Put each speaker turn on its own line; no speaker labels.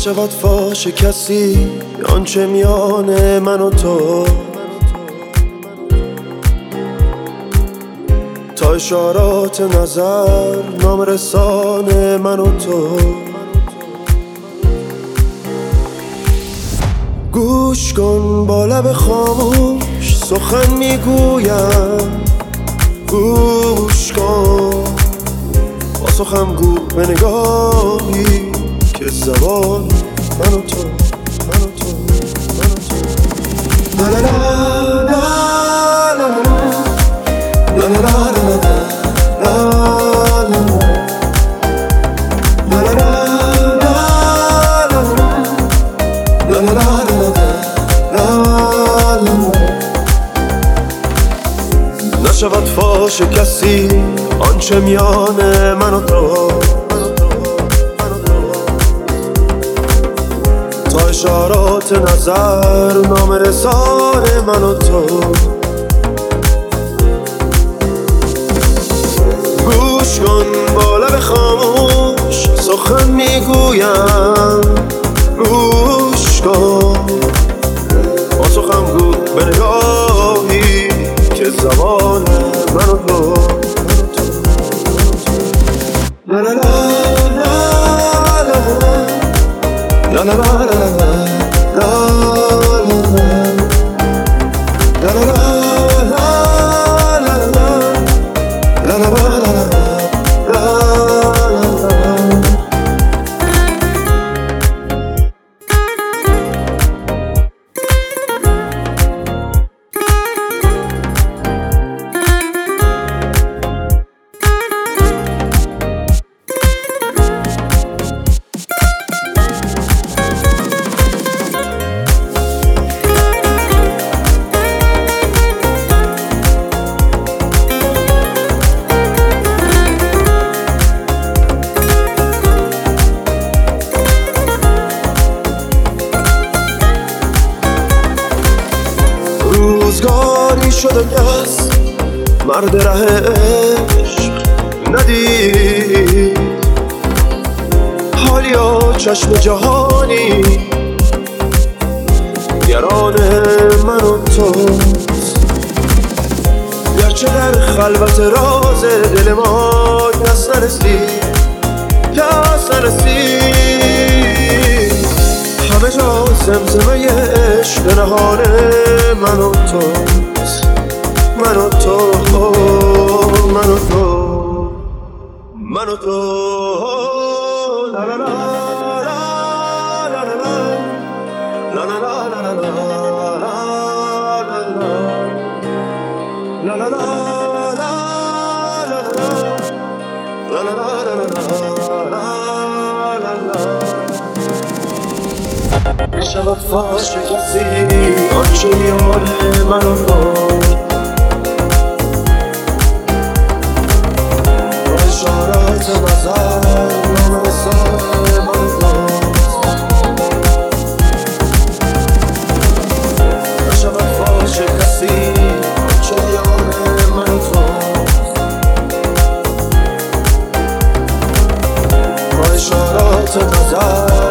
نشود فاش کسی آنچه میان من و تو، تا اشارات نظر نام رسان من و تو. گوش کن با لب خاموش سخن میگویم، گوش کن با سخن گو به نگاهی که زبان من و تو، من و تو، من و تو. لا لا لا لا لا لا لا نشود فاش کسی آنچه میان من و تو، تا اشارات نظر نام رسان من و تو. گوش کن با لب خاموش سخن میگویم، گوش کن با سخن گو به نگاهی که زبان من و تو. لا لا لا لا لا لا لا روزگاری شده کس مرد ره عشق ندید، حالیا چشم جهانی گران من و توست. گرچه در خلوت راز دل ما کس نرسید، کس نرسید، همه جا زمزمه عشق نهان من و توست، من و تو، من و تو، من و تو. لا لا لا لا لا لا لا لا لا لا نشود فاش کسی آنچه میان من و تو، با اشارات نظر نام رسان من و تو. نشود فاش کسی آنچه میان من و تو، با اشارات نظر